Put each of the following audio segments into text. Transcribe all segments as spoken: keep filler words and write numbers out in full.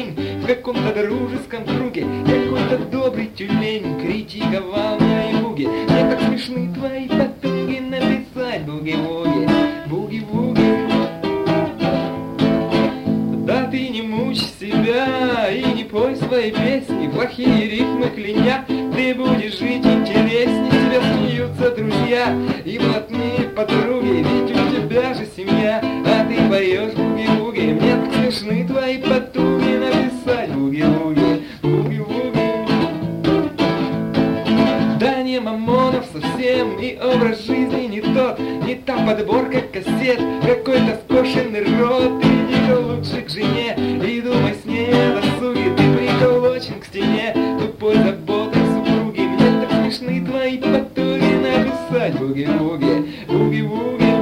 день в каком-то дружеском круге какой-то добрый тюлень критиковал мои буги. Мне так смешны твои потуги написать буги-вуги, буги-вуги. Да ты не мучь себя и не пой свои песни, плохие рифмы кляня. Ты будешь жить интересней, тебя смеются друзья и блатные подруги, ведь у тебя же семья, а ты поешь буги-вуги. Мне так смешны твои потуги написать буги-вуги, буги-вуги. Да не Мамонов совсем, и образ жизни не тот, не та подборка кассет, какой-то скошенный рот. Иди-ка лучше к жене и думай с ней о досуге. Ты приколочен к стене тупой заботой супруги. Мне так смешны твои потуги написать буги-вуги, буги-вуги.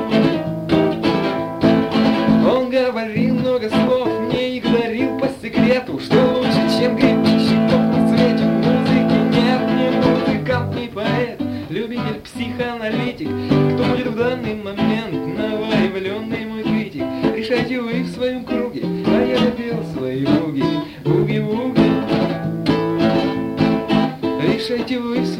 Он говорил много слов, мне их дарил по секрету, что лучше, чем гребенщиков на свете. В музыке нет, не музыкант, не поэт, любитель, психоаналитик. Кто будет в данный момент новоявленный мой критик? Решайте вы в своем круге, а я допел свои буги, буги-вуги. Решайте вы в